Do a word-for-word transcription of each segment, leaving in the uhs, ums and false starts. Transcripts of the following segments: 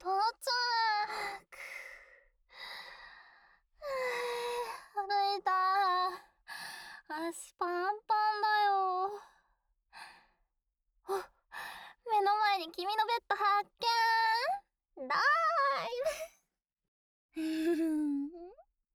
父ちゃん。くはぁ歩いた。足パンパンだよ。あ、目の前に君のベッド発見。だーい。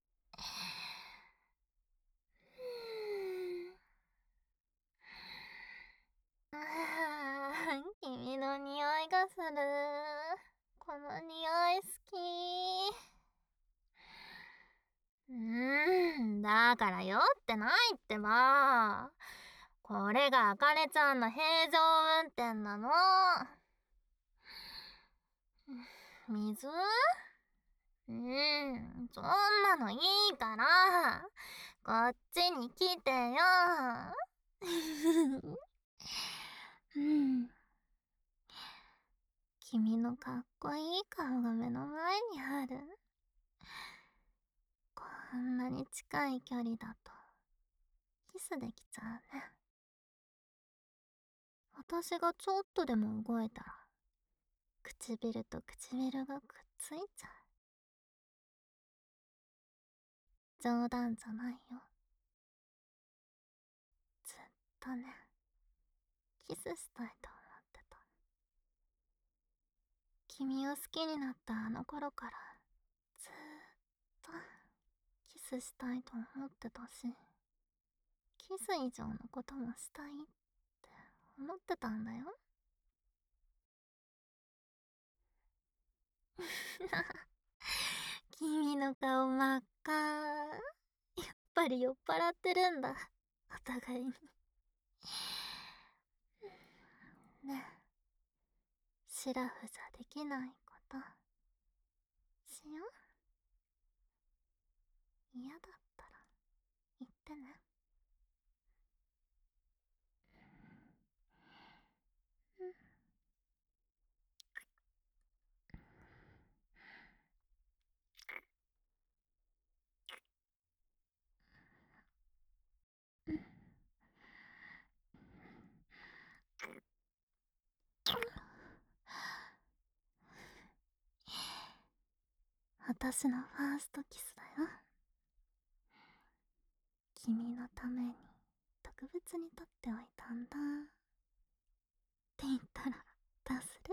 あー、君の匂いがする。この匂い好き。うーん、だから酔ってないってば。これがあかねちゃんの平常運転なの。水？うーん、そんなのいいから、こっちに来てよ。うん、君のかっこいい顔が目の前にある。こんなに近い距離だとキスできちゃうね。私がちょっとでも動いたら唇と唇がくっついちゃう。冗談じゃないよ。ずっとね、キスしたいと思ってた。君を好きになったあの頃からずーっとキスしたいと思ってたし、キス以上のこともしたいって思ってたんだよ。君の顔真っ赤。やっぱり酔っ払ってるんだ、お互いに。ねえ、シラフじゃできないことしよう。嫌だったら言ってね。私のファーストキスだよ。君のために特別に撮っておいたんだって言ったらどうす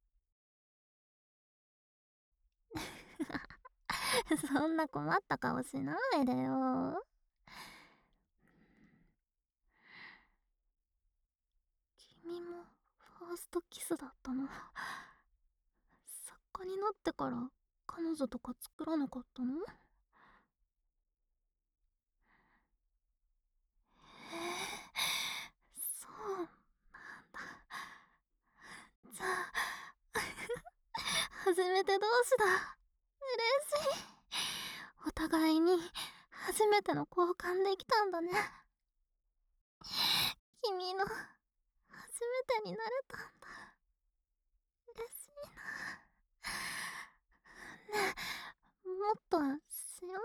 る？そんな困った顔しないでよ。君もファーストキスだったの？作家になってから彼女とか作らなかったの？へえ、そうなんだ。じゃあ初めて同士だ。嬉しい。お互いに初めての交換できたんだね。君の初めてになれたんだ。嬉しいな。ねえ、もっとしよ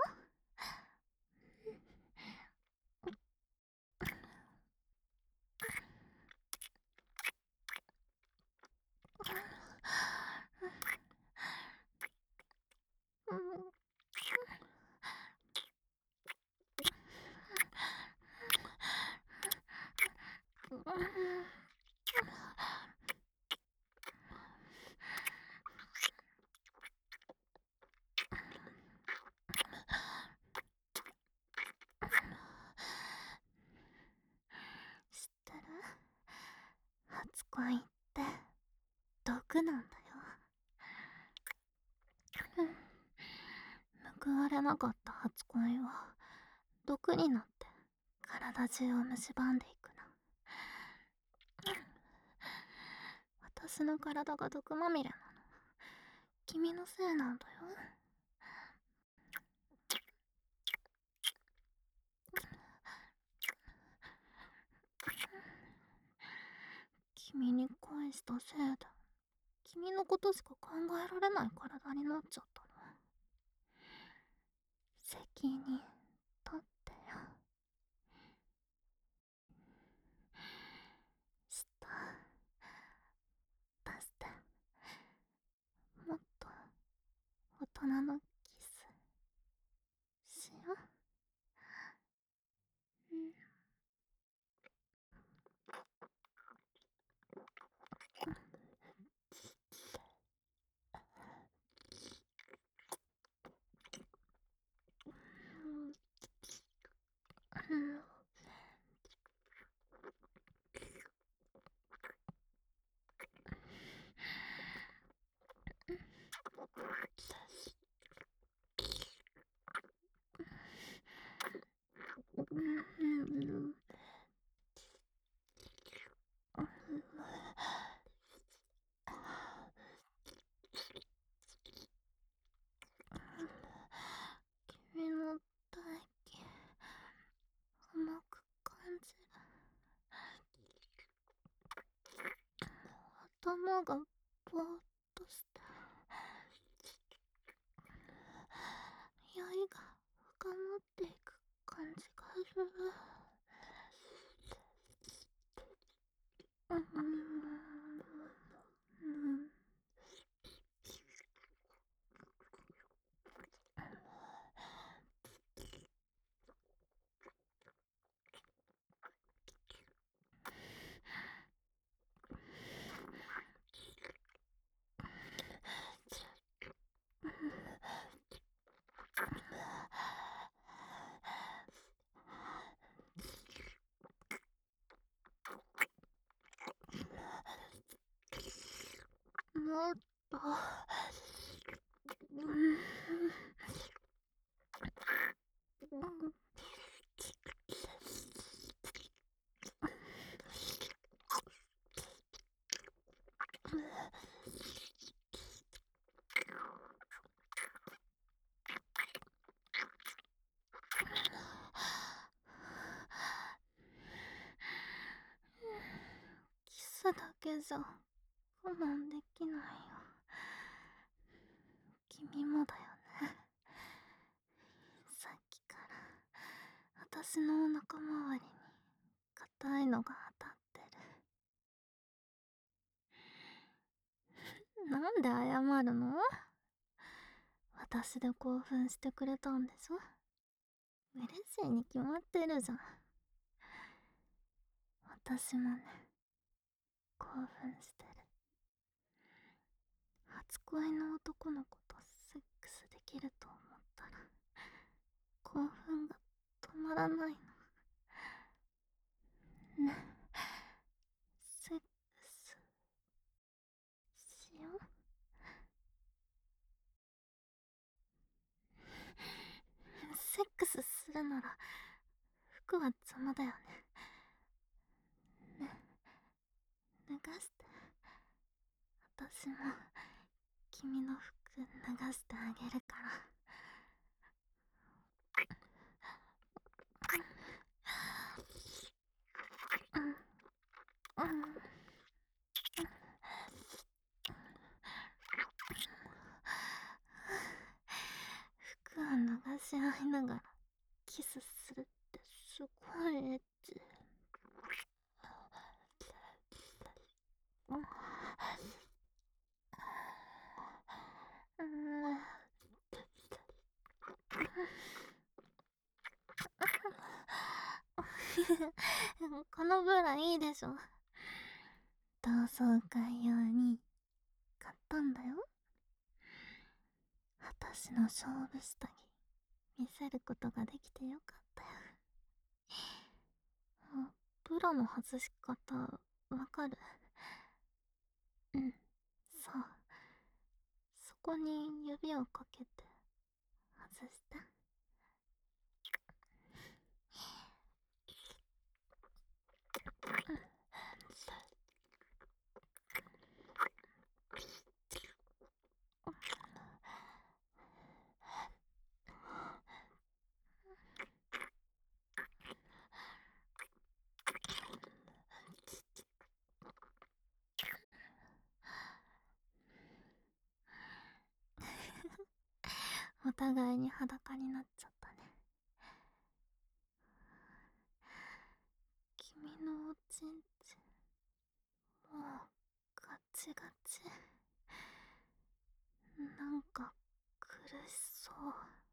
う。うん。知ってる？初恋って毒なんだよ。報われなかった初恋は毒になって体中を蝕んでいくの。私の体が毒まみれなの君のせいなんだよ。君に恋したせいで君のことしか考えられない体になっちゃったの。責任取ってよ。舌出して、もっと頭がぼーっとして酔いが深まっていく感じがする。うんうんもっとうんうんキスだけじゃ我慢できないよ。君もだよね。さっきから私のお腹周りに硬いのが当たってる。なんで謝るの？私で興奮してくれたんでしょ？嬉しいに決まってるじゃん。私もね、興奮してる。初恋の男の子とセックスできると思ったら興奮が止まらないの。ね、セックスしよう。セックスするなら服は邪魔だよね。ね、脱がして。私も君の服脱がしてあげるから。うんうん服を脱がし合いながらキスするってすごいエッチ。うんこのブラいいでしょ。同窓会用に買ったんだよ。私の勝負下着見せることができてよかったよ。ブラの外し方わかる？うん、そう。そこに指をかけて外して。お互いに裸になっちゃったね。君のおちんちんもうガチガチ。なんか苦しそう。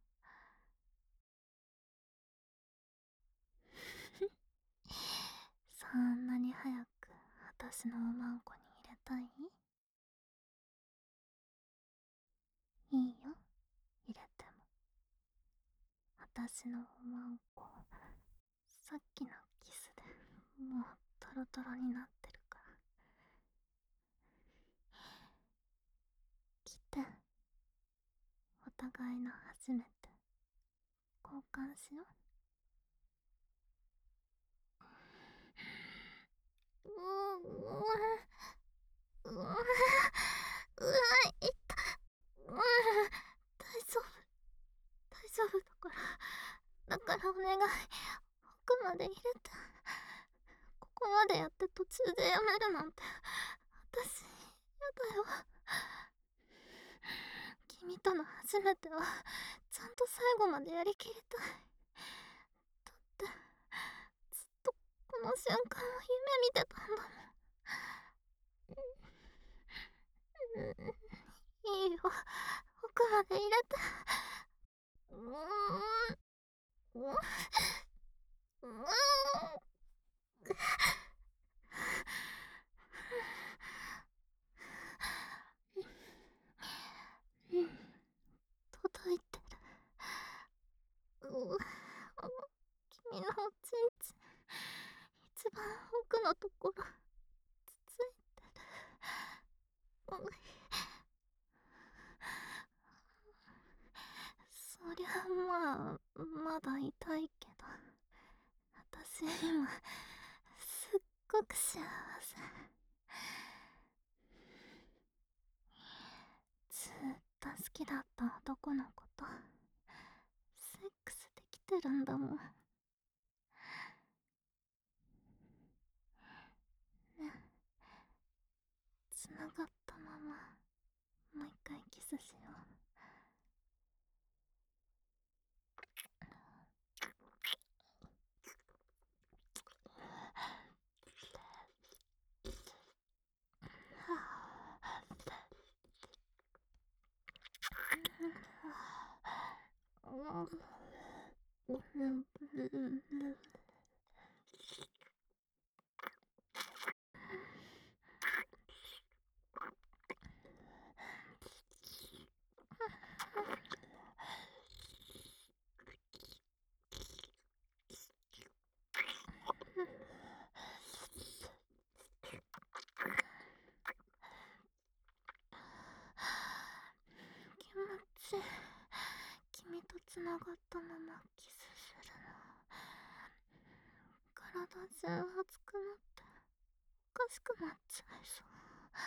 そんなに早く私のおまんこに入れたい？いいよ、入れても。私のおまんこさっきのキスでもうトロトロになってるから。来て、お互いの初めて交換しよう。うわうわうわいったうわ大丈夫大丈夫だからだからお願い、奥まで入れて。ここまでやって途中でやめるなんて私やだよ。君との初めてはちゃんと最後までやりきりたい。だってずっとこの瞬間を夢見てたんだもん。うん、いいよ、奥まで入れて。うーん、うん、うん、うん、届いてる。う、君のおちんちん、一番奥のところつついてる。うん、そりゃまあまだ痛いけど、私今すっごく幸せ。ずっと好きだった男の子とセックスできてるんだもん。ね、つながったままもう一回キスしよう。気持ちいい。君とつながったままキスするの。体中熱くなっておかしくなっちゃいそう。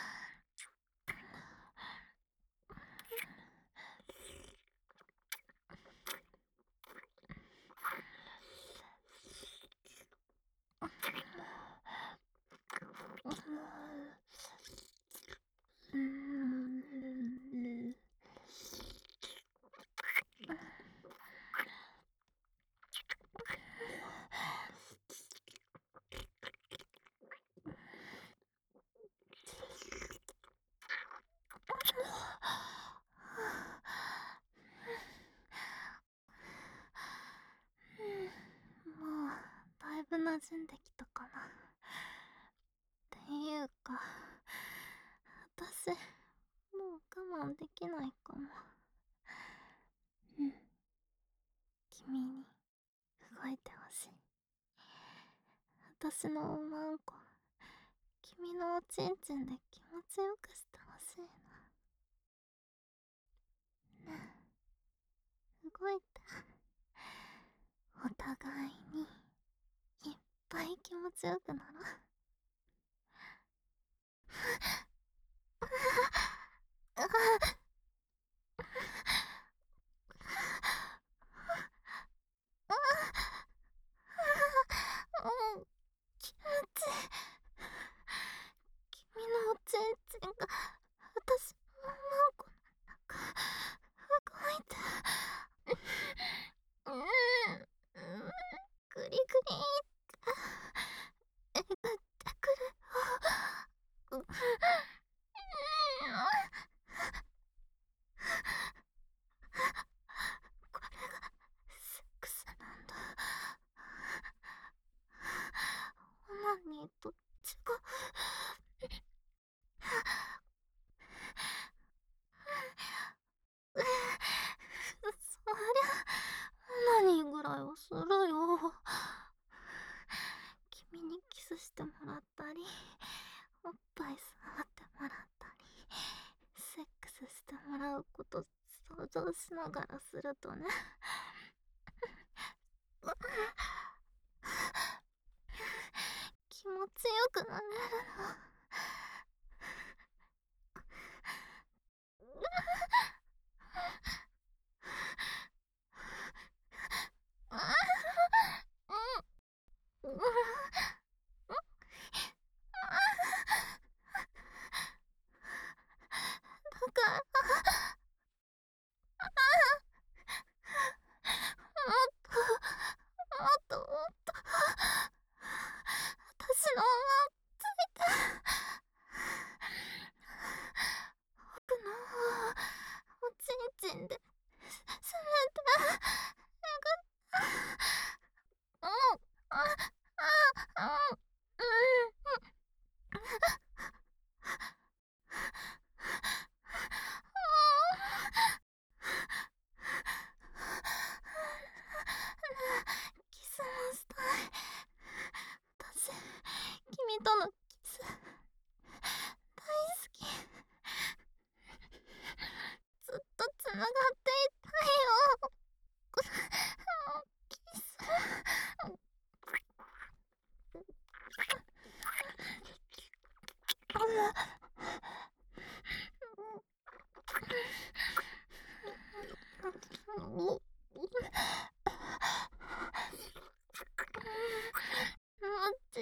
うん、もうだいぶ馴染んできたかな。っていうか、私もう我慢できないかも。うん、君に動いてほしい。私のおまんこ、君のおちんちんで気持ちよくしてほしいな。ねえ、動いて。お互いにいっぱい気持ちよくなろう。うん、気持ちいい。君のおちんちんが私のおまんこの中動いて。うん、うん、グリグリってえぐってくる。うん、うん、これがセックスなんだ。オナニーと違う。そりゃオナニーぐらいはするよ。君にキスしてもらったり、おっぱい触ってもらったり、セックスしてもらうこと想像しながらするとね、気持ちよくなれるの。うん、うん、 ち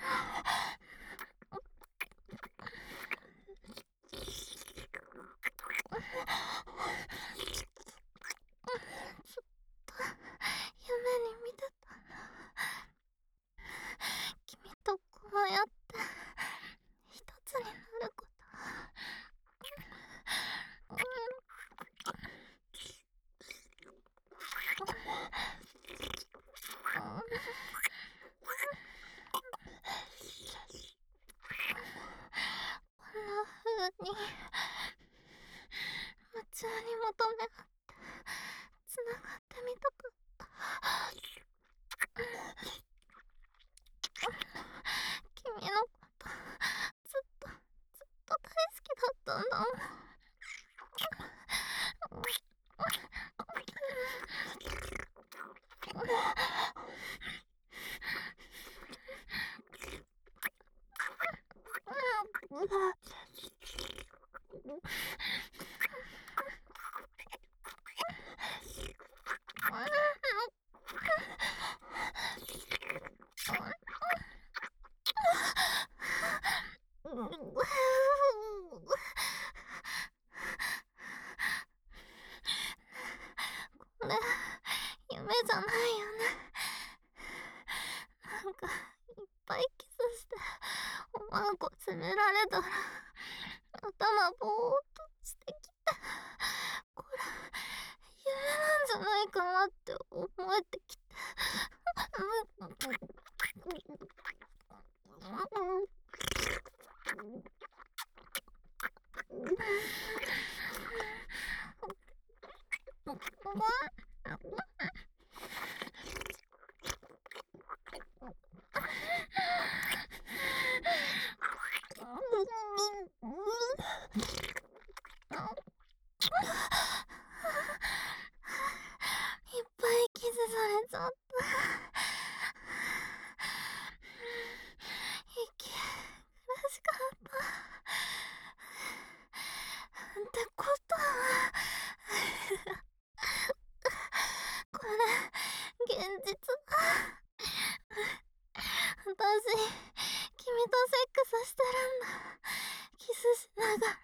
夢に見てた。君とこうやって一つになること。こんな風に夢中に求め合ってつながってみたかった。君のことずっとずっと大好きだったんだもん。これ夢じゃないよね。なんかいっぱいキスしておまんこ詰められたら頭ぼーっとしてきて、これ夢なんじゃないかなって思えてきて。いっぱいキスされちゃった。息苦しかった。ってことはこれ現実だ。私君とセックスしてるんだ。キスしながら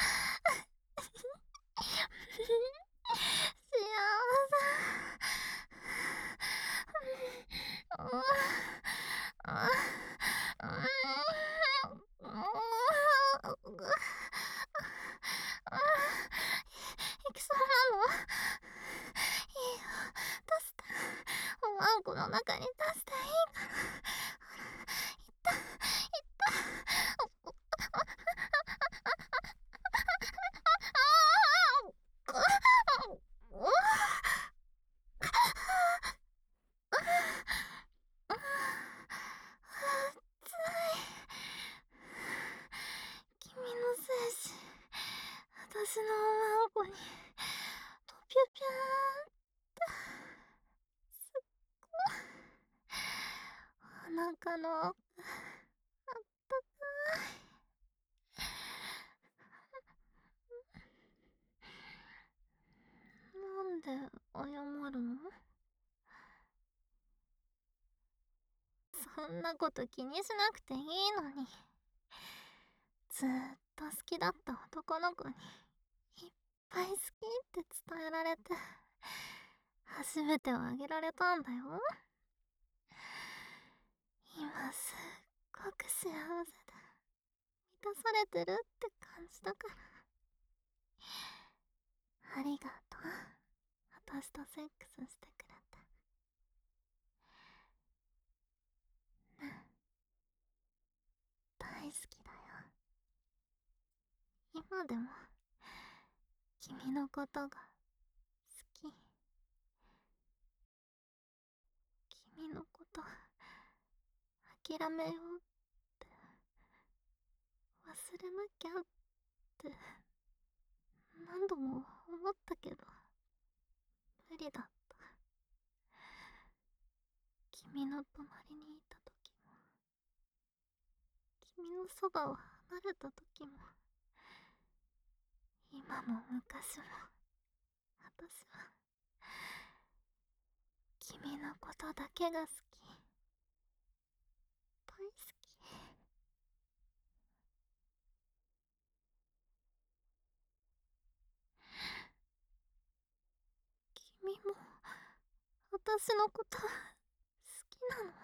幸せ。行きそうなの？いいよ、出して。おまんこの中に出していいから。いったいった君の精子私のおまんこにとぴゅぴゅーんってすっごいお腹の奥あったかい。なんで謝るの？そんなこと気にしなくていいのに。ずーっと好きだった男の子にいっぱい好きって伝えられて初めてをあげられたんだよ。今すっごく幸せで満たされてるって感じだから。ありがとう、私とセックスしてくれて。大好きだよ。今でも君のことが好き。君のこと諦めようって忘れなきゃって何度も思ったけど無理だった。君の隣にいた時も君のそばはれた時も、今も昔も、私は君のことだけが好き。大好き。君も私のこと好きなの？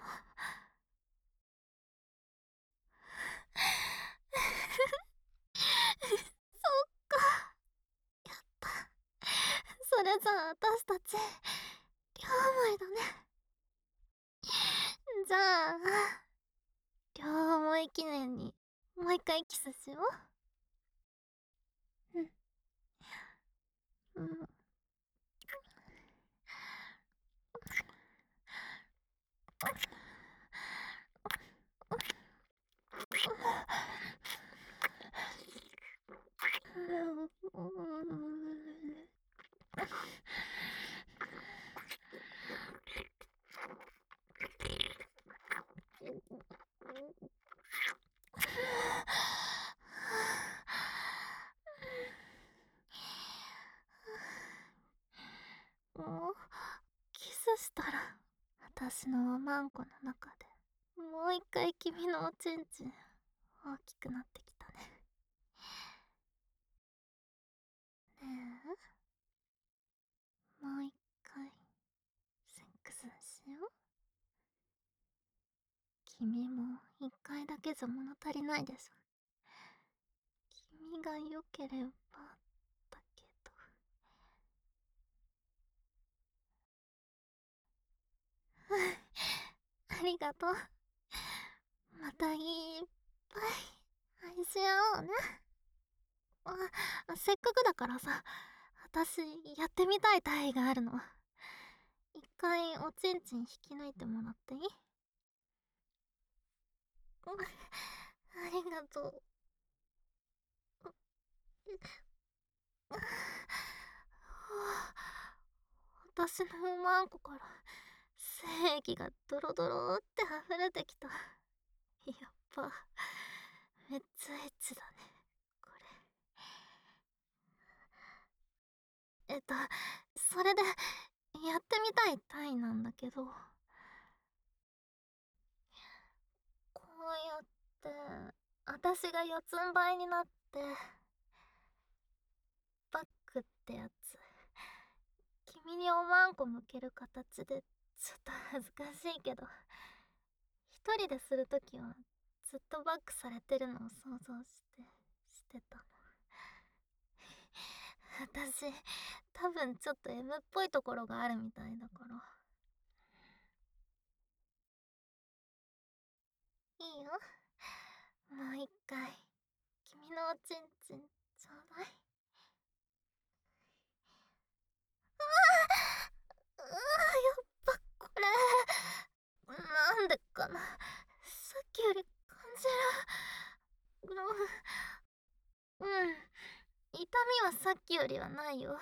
そっか。やった。それじゃあ私たち両思いだね。じゃあ両思い記念にもう一回キスしよう。うんうん。もうキスしたら私のおまんこの中でもう一回君のおちんちん大きくなってきたね。ねえ、もう一回セックスしよう。君も一回だけじゃ物足りないでしょ。君が良ければだけど。ありがとう。またいっぱい愛し合おうね。あ、せっかくだからさ、私やってみたい体位があるの。一回おちんちん引き抜いてもらっていい？ありがとう。私のおまんこから精液がドロドロって溢れてきた。やっぱめっちゃエッチだねこれ。えっとそれでやってみたいタイなんだけど、こうやって私が四つん這いになってバックってやつ、君におまんこ向ける形でちょっと恥ずかしいけど、一人でするときはずっとバックされてるのを想像してしてたの。私多分ちょっと エム っぽいところがあるみたいだから。いいよ、もう一回君のおちんちんちょうだい。うわー、やっぱこれなんでかな、さっきより感じる。うん、うん、痛みはさっきよりはないよ。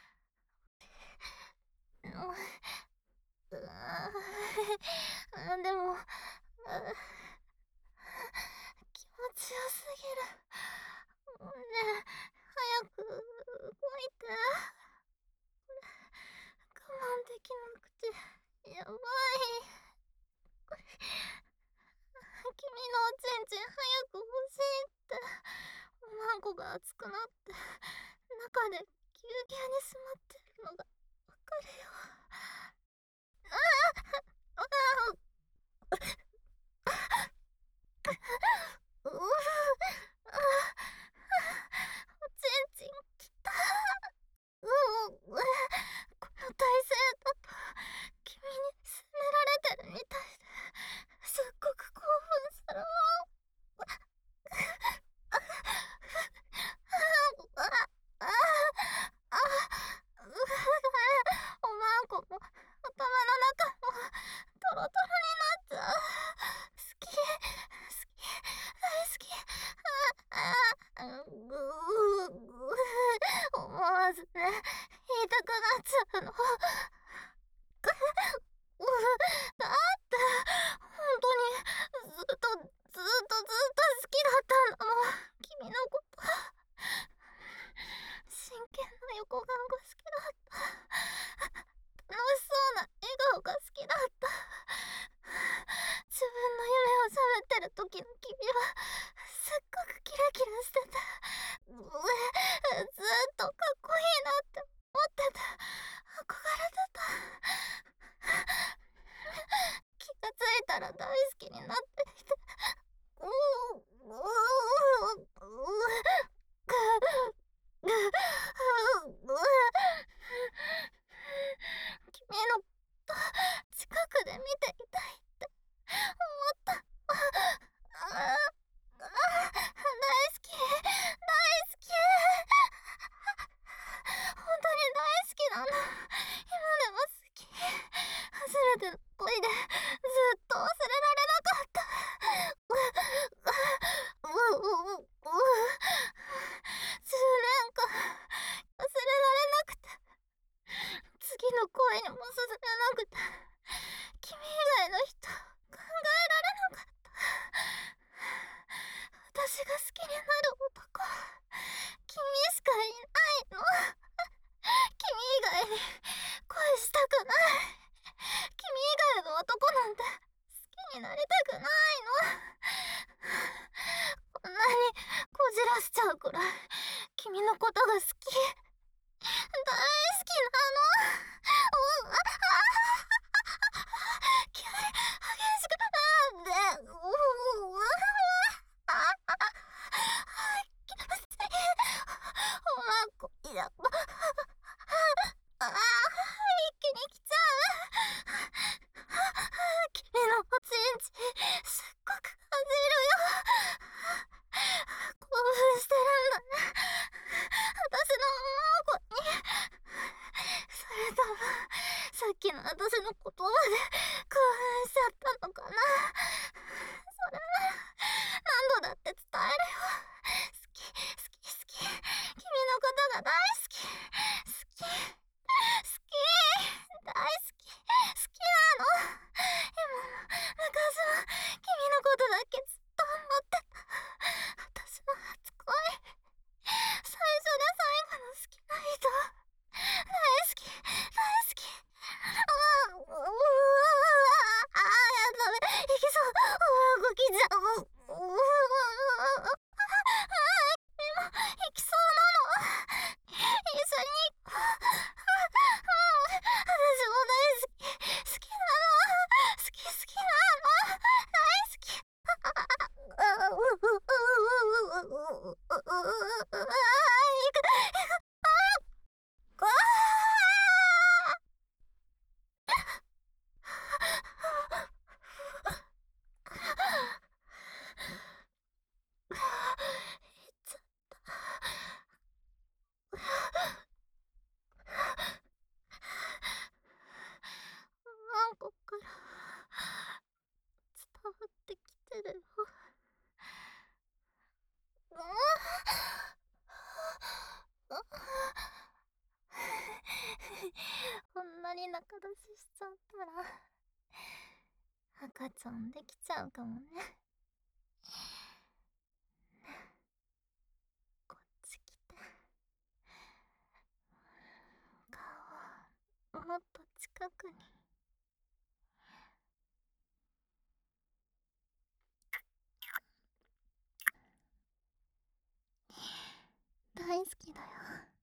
ううでも気持ちよすぎる。ねえ、早く動いて。我慢できなくてやばい。君のおちんちん早く欲しいって。おまんこが熱くなって中でぎゅうぎゅうに詰まってるのがわかるよ。あああううあおちんちんきた。ううこの体勢だと君に責められてるみたいですっごく興奮するもん。ああおまんこも頭の中もトロトロに君のこと、真剣な横顔が好きだった。楽しそうな笑顔が好きだった。自分の夢を喋ってる時の君はすっごくキラキラしてた。うえずっとかっこいいなって思ってた。憧れてた。気がついたら大好きになっていて、うううう君のこと近くで見ていたいって思った。ああ大好き、大好き。本当に大好きなの。今でも好き。初めての恋でずっと忘れられなかった。うううううじゅうねんかん忘れられなくて、次の恋にも進めなくて、君以外の人考えられなかった。私が好きになる男は君しかいないの。君以外に恋したくない。君以外の男なんて好きになりたくないの。こんなにこじらしちゃうくらい君のことが好き、大好きなの。うあ急に激しくなって、ううああ気持ちいい。ほら恋だ。ああ一気に来ちゃう。君のおちんちすっごく感じるよ。興奮してるんだね、私の思う子に。それともさっきの私の言葉で興奮しちゃったのかな。それなら何度だって伝えるよ。好き好き好き、君のことが大好き、好き好き大好き、好きなの。今も昔も君のことだけずっと思ってた。私の初恋、最初で最後の好きな人、大好き大好き。ああうわああやだめ、行きそう。動きじゃうううああでも行きそうなの。一緒に行こう。私も大好き、好きなの。好き好きなの。大好き。ああうううううううううああ行く行く。ああ言っちゃった。なんかから伝わってきてるよ。こんなに仲出ししちゃったら赤ちゃんできちゃうかもね。こっち来て、顔をもっと近くに。大好きだよ。